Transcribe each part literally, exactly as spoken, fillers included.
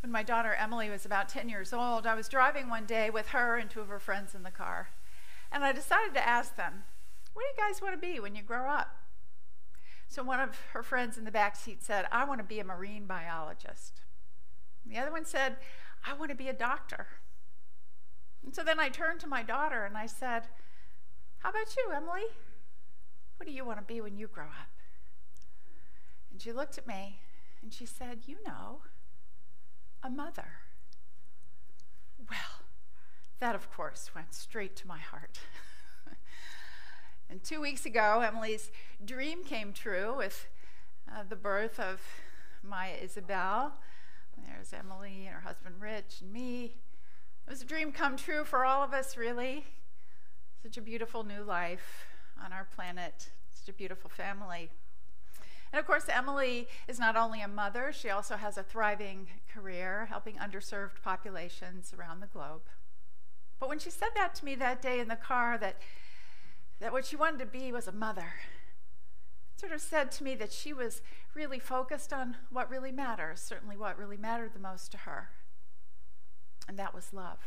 When my daughter Emily was about ten years old, I was driving one day with her and two of her friends in the car. And I decided to ask them, what do you guys want to be when you grow up? So one of her friends in the back seat said, I want to be a marine biologist. The other one said, I want to be a doctor. And so then I turned to my daughter and I said, how about you, Emily? What do you want to be when you grow up? And she looked at me and she said, you know, a mother. Well, that of course went straight to my heart. And two weeks ago, Emily's dream came true with uh, the birth of Maya Isabel. There's Emily and her husband Rich and me. It was a dream come true for all of us, really. Such a beautiful new life on our planet, such a beautiful family. And of course, Emily is not only a mother, she also has a thriving career helping underserved populations around the globe. But when she said that to me that day in the car, that, that what she wanted to be was a mother, it sort of said to me that she was really focused on what really matters, certainly what really mattered the most to her, and that was love.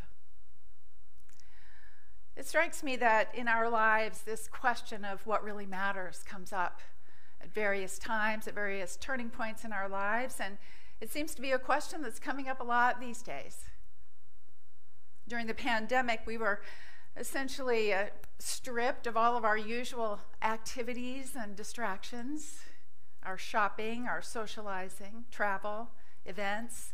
It strikes me that in our lives, this question of what really matters comes up at various times, at various turning points in our lives, and it seems to be a question that's coming up a lot these days. During the pandemic, we were essentially uh, stripped of all of our usual activities and distractions, our shopping, our socializing, travel, events,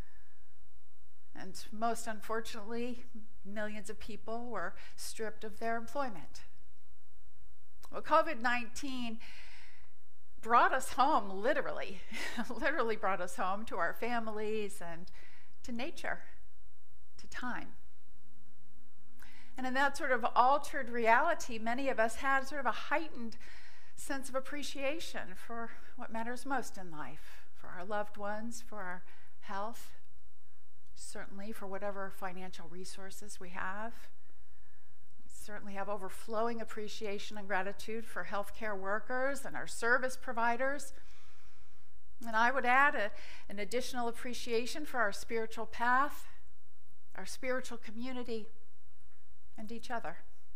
and most unfortunately, millions of people were stripped of their employment. Well, COVID nineteen brought us home, literally, literally brought us home to our families and to nature, to time. And in that sort of altered reality, many of us had sort of a heightened sense of appreciation for what matters most in life, for our loved ones, for our health, certainly for whatever financial resources we have. We certainly have overflowing appreciation and gratitude for healthcare workers and our service providers. And I would add a, an additional appreciation for our spiritual path, our spiritual community, and each other.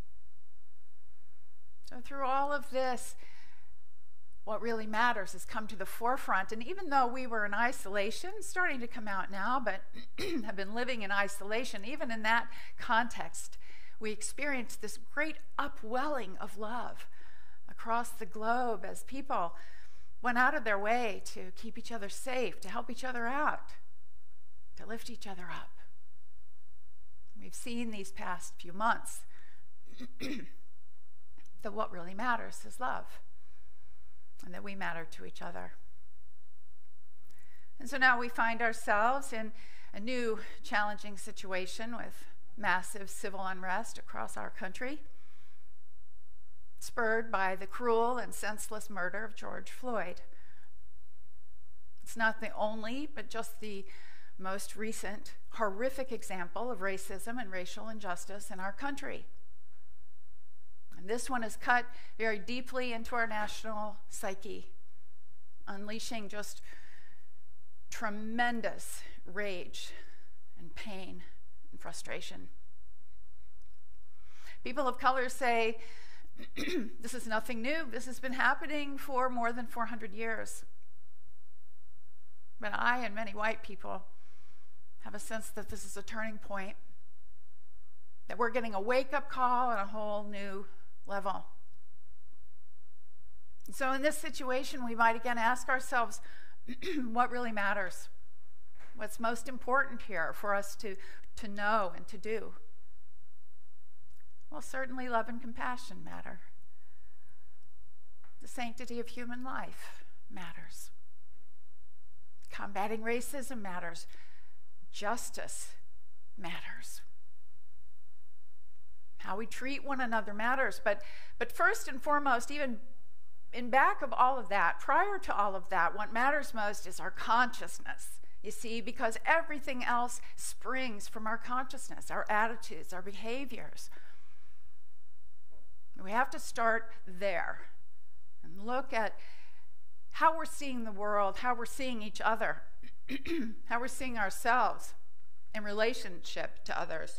So through all of this, what really matters has come to the forefront. And even though we were in isolation, starting to come out now, but have been living in isolation, even in that context, we experienced this great upwelling of love across the globe as people went out of their way to keep each other safe, to help each other out, to lift each other up. We've seen these past few months that what really matters is love, and that we matter to each other. And so now we find ourselves in a new challenging situation with massive civil unrest across our country, spurred by the cruel and senseless murder of George Floyd. It's not the only, but just the most recent horrific example of racism and racial injustice in our country. And this one has cut very deeply into our national psyche, unleashing just tremendous rage and pain and frustration. People of color say, this is nothing new. This has been happening for more than four hundred years. But I and many white people have a sense that this is a turning point, that we're getting a wake-up call on a whole new level. And so in this situation, we might again ask ourselves, what really matters? What's most important here for us to, to know and to do? Well, certainly love and compassion matter. The sanctity of human life matters. Combating racism matters. Justice matters. How we treat one another matters. But, but first and foremost, even in back of all of that, prior to all of that, what matters most is our consciousness. You see, because everything else springs from our consciousness, our attitudes, our behaviors. We have to start there and look at how we're seeing the world, how we're seeing each other. how we're seeing ourselves in relationship to others.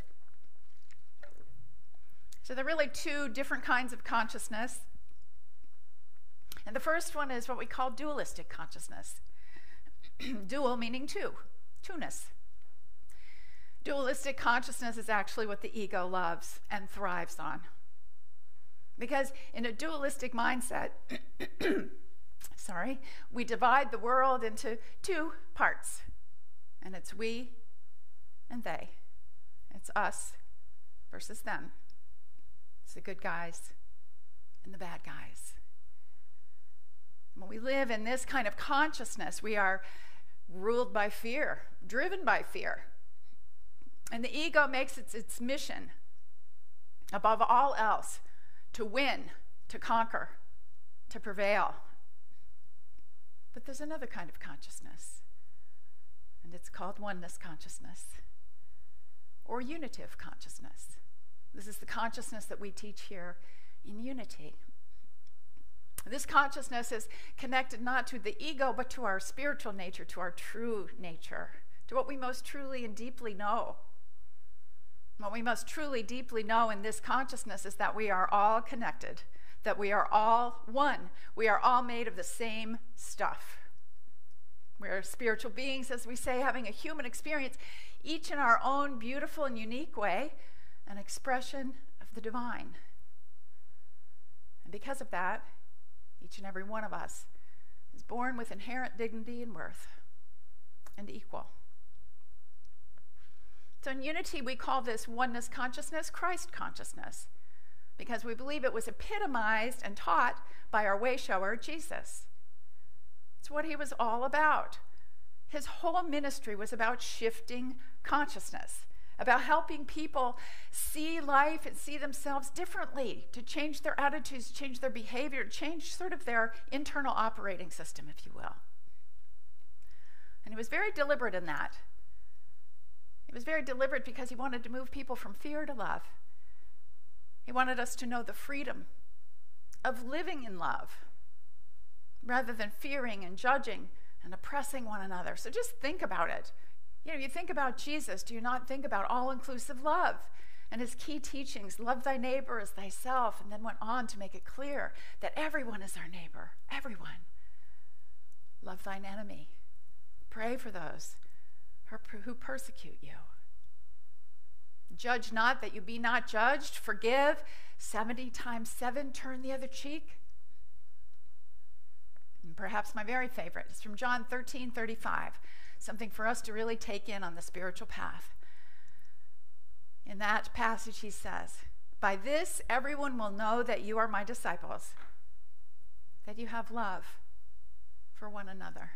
So there are really two different kinds of consciousness. And the first one is what we call dualistic consciousness. Dual meaning two, two-ness. Dualistic consciousness is actually what the ego loves and thrives on. Because in a dualistic mindset, sorry, we divide the world into two parts. And it's we and they. It's us versus them. It's the good guys and the bad guys. When we live in this kind of consciousness, we are ruled by fear, driven by fear. And the ego makes it its mission, above all else, to win, to conquer, to prevail. But there's another kind of consciousness, and it's called oneness consciousness, or unitive consciousness. This is the consciousness that we teach here in Unity. This consciousness is connected not to the ego, but to our spiritual nature, to our true nature, to what we most truly and deeply know. What we must truly deeply know in this consciousness is that we are all connected, that we are all one. We are all made of the same stuff. We are spiritual beings, as we say, having a human experience, each in our own beautiful and unique way, an expression of the divine. And because of that, each and every one of us is born with inherent dignity and worth, and equal. So in Unity, we call this oneness consciousness Christ consciousness, because we believe it was epitomized and taught by our way shower, Jesus. It's what he was all about. His whole ministry was about shifting consciousness, about helping people see life and see themselves differently, to change their attitudes, change their behavior, change sort of their internal operating system, if you will. And he was very deliberate in that. He was very deliberate because he wanted to move people from fear to love. He wanted us to know the freedom of living in love rather than fearing and judging and oppressing one another. So just think about it. You know, you think about Jesus, do you not think about all-inclusive love and his key teachings, love thy neighbor as thyself, and then went on to make it clear that everyone is our neighbor, everyone. Love thine enemy. Pray for those who persecute you. Judge not that you be not judged. Forgive seventy times seven. Turn the other cheek. And perhaps my very favorite is from John thirteen thirty-five. Something for us to really take in on the spiritual path. In that passage he says, by this everyone will know that you are my disciples, that you have love for one another.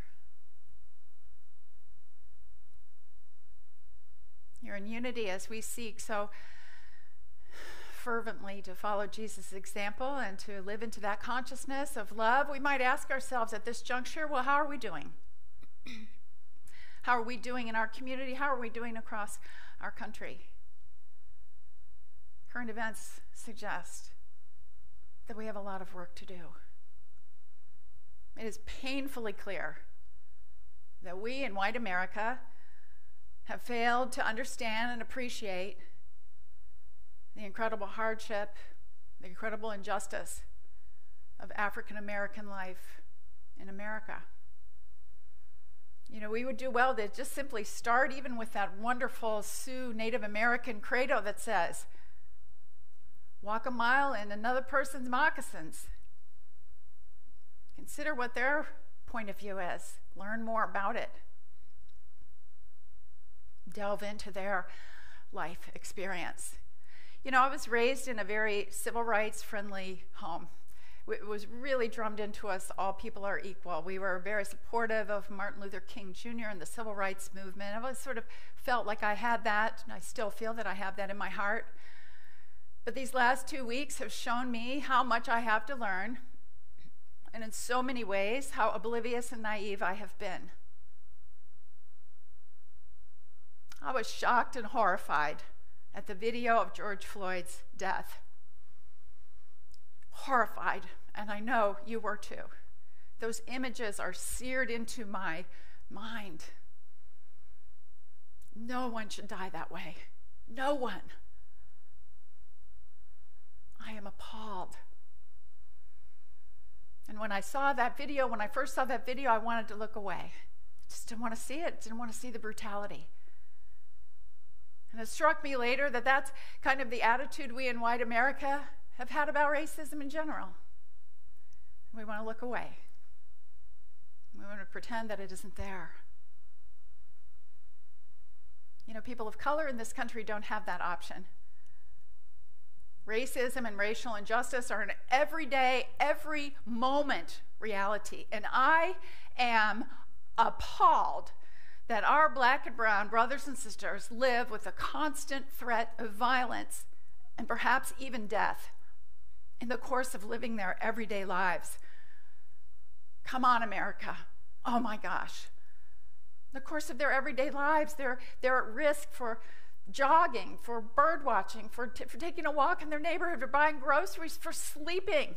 You're in unity as we seek so fervently to follow Jesus' example and to live into that consciousness of love. We might ask ourselves at this juncture, well, how are we doing? How are we doing in our community? How are we doing across our country? Current events suggest that we have a lot of work to do. It is painfully clear that we in white America have failed to understand and appreciate the incredible hardship, the incredible injustice of African American life in America. You know, we would do well to just simply start even with that wonderful Sioux Native American credo that says, walk a mile in another person's moccasins. Consider what their point of view is. Learn more about it. Delve into their life experience. You know, I was raised in a very civil rights friendly home. It was really drummed into us, all people are equal. We were very supportive of Martin Luther King Junior and the civil rights movement. I always sort of felt like I had that, and I still feel that I have that in my heart. But these last two weeks have shown me how much I have to learn, and in so many ways, how oblivious and naive I have been. I was shocked and horrified at the video of George Floyd's death. Horrified, and I know you were too. Those images are seared into my mind No one should die that way. No one. I am appalled. And when I saw that video, when I first saw that video, I wanted to look away. Just didn't want to see it, didn't want to see the brutality. And it struck me later that that's kind of the attitude we in white America have had about racism in general. We want to look away. We want to pretend that it isn't there. You know, people of color in this country don't have that option. Racism and racial injustice are an everyday, every moment reality. And I am appalled that our black and brown brothers and sisters live with a constant threat of violence and perhaps even death in the course of living their everyday lives. Come on, America. Oh my gosh. In the course of their everyday lives, they're, they're at risk for jogging, for bird watching, for, t- for taking a walk in their neighborhood, for buying groceries, for sleeping.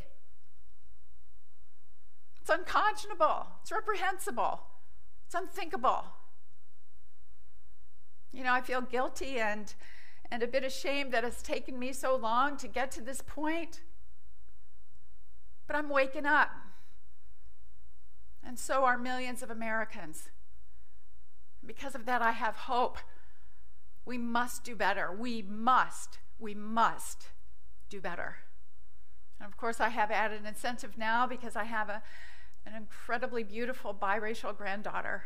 It's unconscionable. It's reprehensible. It's unthinkable. You know, I feel guilty and, and a bit ashamed that it's taken me so long to get to this point. But I'm waking up. And so are millions of Americans. Because of that, I have hope. We must do better. We must, we must do better. And of course, I have added incentive now because I have a, an incredibly beautiful biracial granddaughter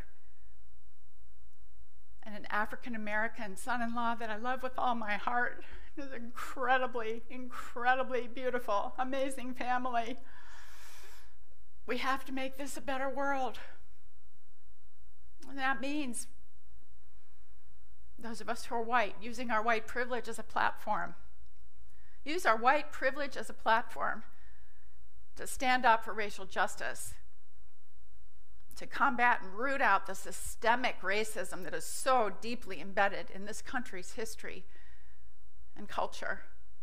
and an African-American son-in-law that I love with all my heart. It's an incredibly, incredibly beautiful, amazing family. We have to make this a better world. And that means those of us who are white, using our white privilege as a platform. Use our white privilege as a platform to stand up for racial justice, to combat and root out the systemic racism that is so deeply embedded in this country's history and culture.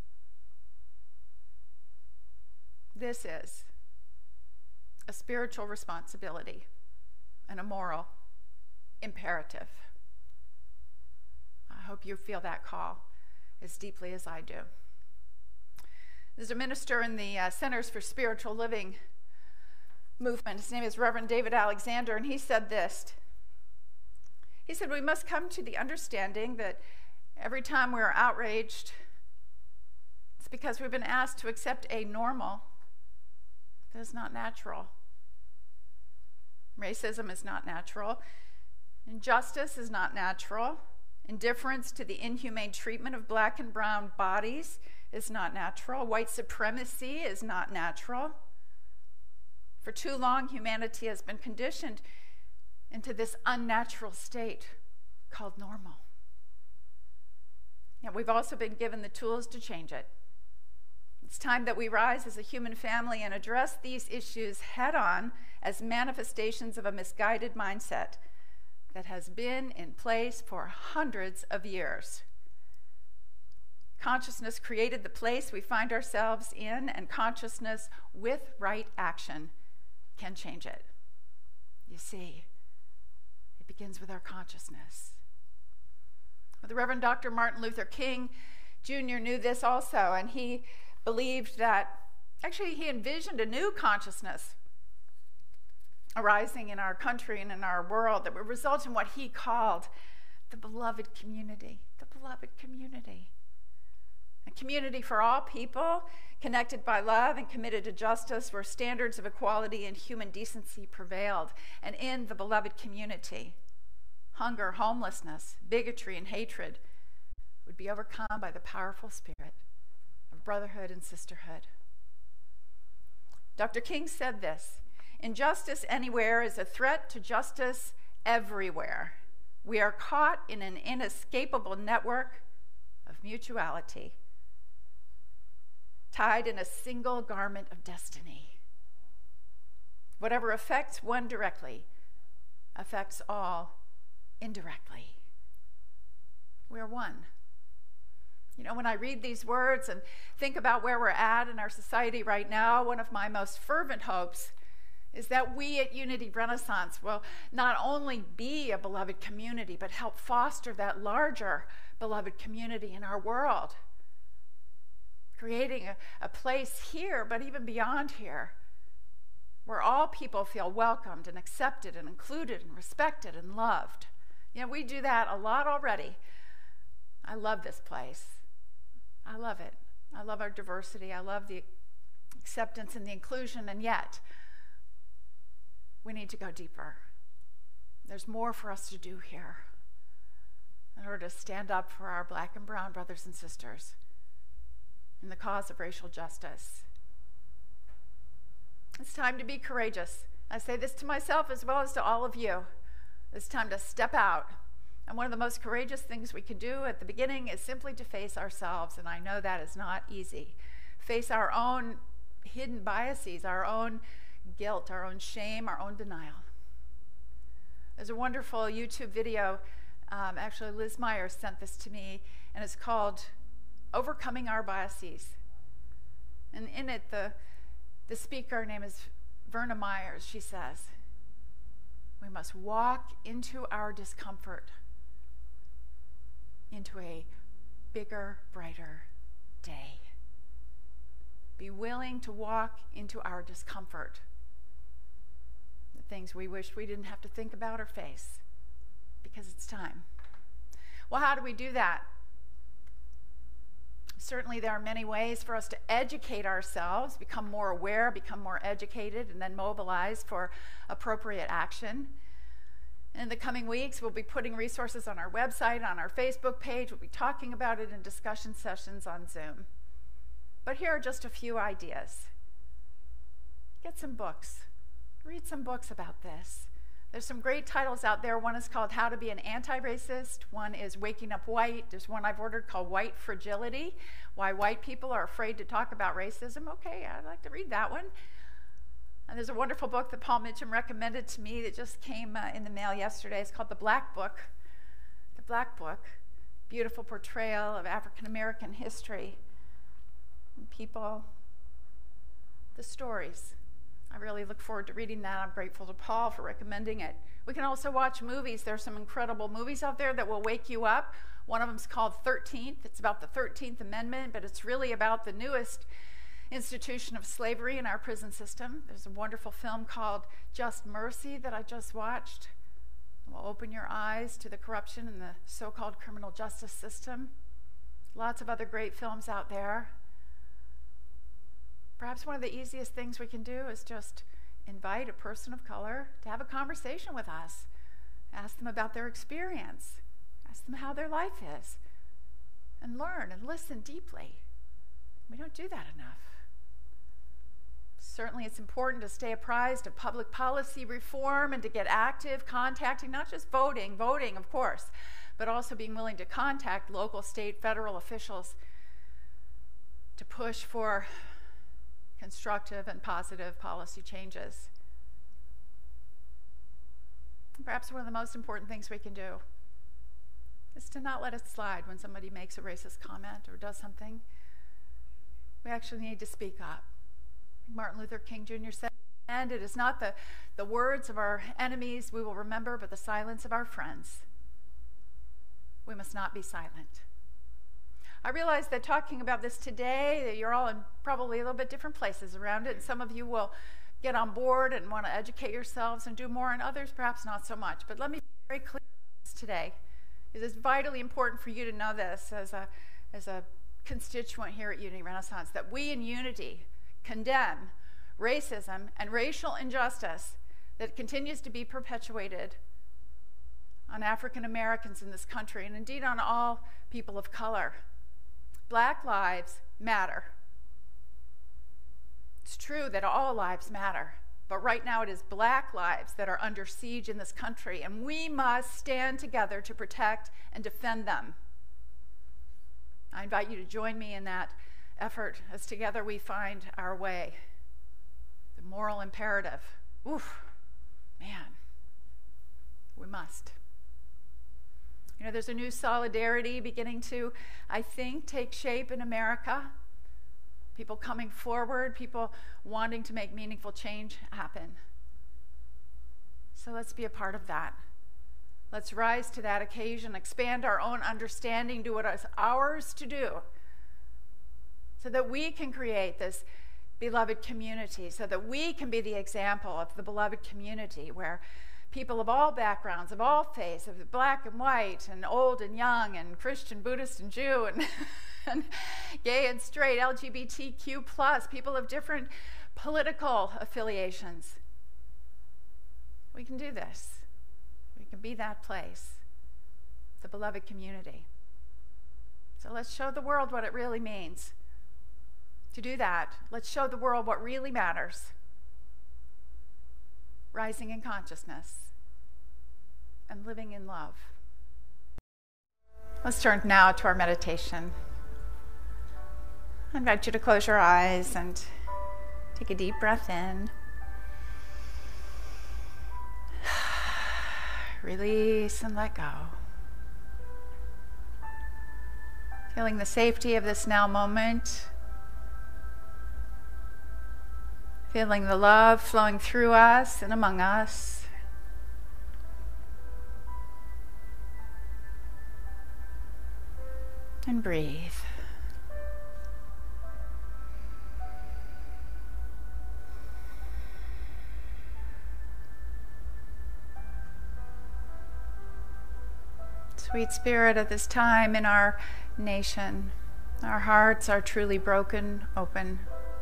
This is a spiritual responsibility and a moral imperative. I hope you feel that call as deeply as I do. There's a minister in the uh, Centers for Spiritual Living movement. His name is Reverend David Alexander, and he said this. He said, we must come to the understanding that every time we're outraged, it's because we've been asked to accept a normal that is not natural. Racism is not natural. Injustice is not natural. Indifference to the inhumane treatment of black and brown bodies is not natural. White supremacy is not natural. For too long, humanity has been conditioned into this unnatural state called normal. Yet we've also been given the tools to change it. It's time that we rise as a human family and address these issues head on as manifestations of a misguided mindset that has been in place for hundreds of years. Consciousness created the place we find ourselves in, and consciousness with right action can change it. You see, it begins with our consciousness. Well, the Reverend Doctor Martin Luther King Junior knew this also, and he believed that, actually he envisioned a new consciousness arising in our country and in our world that would result in what he called the beloved community, the beloved community. A community for all people, connected by love and committed to justice, where standards of equality and human decency prevailed. And in the beloved community, hunger, homelessness, bigotry, and hatred would be overcome by the powerful spirit of brotherhood and sisterhood. Doctor King said this: injustice anywhere is a threat to justice everywhere. We are caught in an inescapable network of mutuality, tied in a single garment of destiny. Whatever affects one directly affects all indirectly. We are one. You know, when I read these words and think about where we're at in our society right now, one of my most fervent hopes is that we at Unity Renaissance will not only be a beloved community, but help foster that larger beloved community in our world, creating a, a place here, but even beyond here, where all people feel welcomed and accepted and included and respected and loved. You know, we do that a lot already. I love this place. I love it. I love our diversity. I love the acceptance and the inclusion, and yet we need to go deeper. There's more for us to do here in order to stand up for our black and brown brothers and sisters in the cause of racial justice. It's time to be courageous. I say this to myself as well as to all of you. It's time to step out. And one of the most courageous things we can do at the beginning is simply to face ourselves, and I know that is not easy. Face our own hidden biases, our own guilt, our own shame, our own denial. There's a wonderful YouTube video, um, actually Liz Myers sent this to me, and it's called Overcoming Our Biases. And in it, the, the speaker, her name is Verna Myers, she says, we must walk into our discomfort, into a bigger, brighter day. Be willing to walk into our discomfort, the things we wish we didn't have to think about or face, because it's time. Well, how do we do that? Certainly there are many ways for us to educate ourselves, become more aware, become more educated, and then mobilize for appropriate action. And in the coming weeks, we'll be putting resources on our website, on our Facebook page. We'll be talking about it in discussion sessions on Zoom. But here are just a few ideas. Get some books. Read some books about this. There's some great titles out there. One is called How to Be an Anti-Racist. One is Waking Up White. There's one I've ordered called White Fragility, Why White People Are Afraid to Talk About Racism. Okay, I'd like to read that one. And there's a wonderful book that Paul Mitchum recommended to me that just came uh, in the mail yesterday. It's called The Black Book. The Black Book. Beautiful portrayal of African American history. People, the stories. I really look forward to reading that. I'm grateful to Paul for recommending it. We can also watch movies. There's some incredible movies out there that will wake you up. One of them is called thirteenth. It's about the thirteenth Amendment, but it's really about the newest institution of slavery in our prison system. There's a wonderful film called Just Mercy that I just watched. It will open your eyes to the corruption in the so-called criminal justice system. Lots of other great films out there. Perhaps one of the easiest things we can do is just invite a person of color to have a conversation with us. Ask them about their experience. Ask them how their life is. And learn and listen deeply. We don't do that enough. Certainly it's important to stay apprised of public policy reform and to get active, contacting, not just voting, voting of course, but also being willing to contact local, state, federal officials to push for constructive and positive policy changes. Perhaps one of the most important things we can do is to not let it slide when somebody makes a racist comment or does something. We actually need to speak up. Martin Luther King Junior said, and it is not the, the words of our enemies we will remember, but the silence of our friends. We must not be silent. I realize that talking about this today, that you're all in probably a little bit different places around it, and some of you will get on board and want to educate yourselves and do more, and others perhaps not so much. But let me be very clear today. It is vitally important for you to know this as a, as a constituent here at Unity Renaissance, that we in Unity condemn racism and racial injustice that continues to be perpetuated on African Americans in this country, and indeed on all people of color. Black lives matter. It's true that all lives matter, but right now it is black lives that are under siege in this country, and we must stand together to protect and defend them. I invite you to join me in that effort as together we find our way. The moral imperative. Oof, man, we must. You know, there's a new solidarity beginning to, I think, take shape in America. People coming forward, people wanting to make meaningful change happen. So let's be a part of that. Let's rise to that occasion, expand our own understanding, do what is ours to do, so that we can create this beloved community, so that we can be the example of the beloved community where people of all backgrounds, of all faiths, of black and white, and old and young, and Christian, Buddhist, and Jew, and, and gay and straight, L G B T Q plus, people of different political affiliations. We can do this. We can be that place, the beloved community. So let's show the world what it really means. To do that, let's show the world what really matters. Rising in consciousness and living in love. Let's turn now to our meditation. I invite you to close your eyes and take a deep breath in. Release and let go. Feeling the safety of this now moment. Feeling the love flowing through us and among us. And breathe. Sweet Spirit, at this time in our nation, our hearts are truly broken open.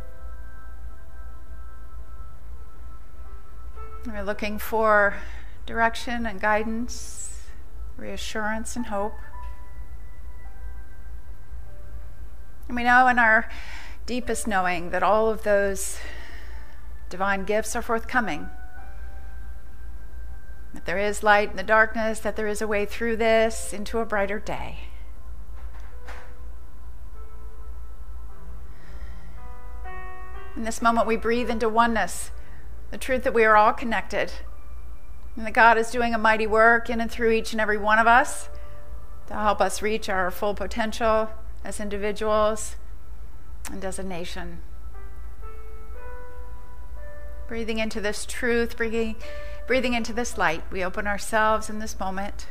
We're looking for direction and guidance, reassurance and hope. And we know in our deepest knowing that all of those divine gifts are forthcoming. That there is light in the darkness, that there is a way through this into a brighter day. In this moment, we breathe into oneness, the truth that we are all connected, and that God is doing a mighty work in and through each and every one of us to help us reach our full potential as individuals and as a nation. Breathing into this truth, breathing, breathing into this light, we open ourselves in this moment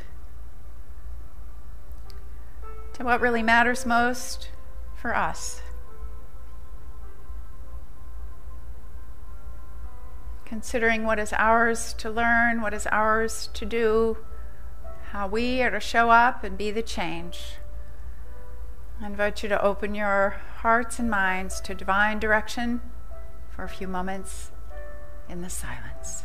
to what really matters most for us. Considering what is ours to learn, what is ours to do, how we are to show up and be the change. I invite you to open your hearts and minds to divine direction for a few moments in the silence.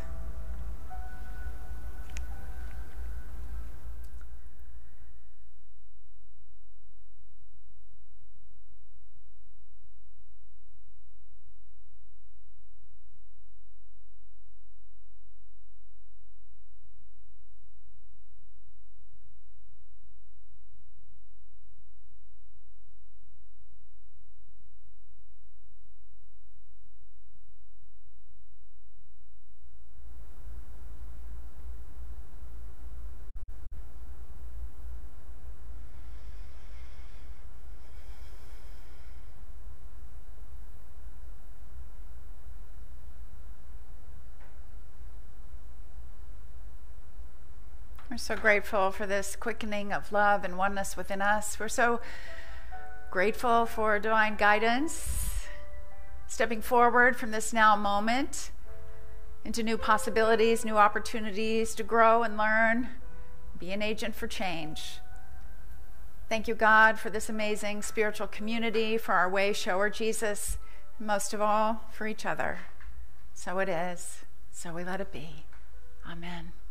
We're so grateful for this quickening of love and oneness within us. We're so grateful for divine guidance, stepping forward from this now moment into new possibilities, new opportunities to grow and learn, be an agent for change. Thank you, God, for this amazing spiritual community, for our way shower, Jesus, and most of all, for each other. So it is. So we let it be. Amen.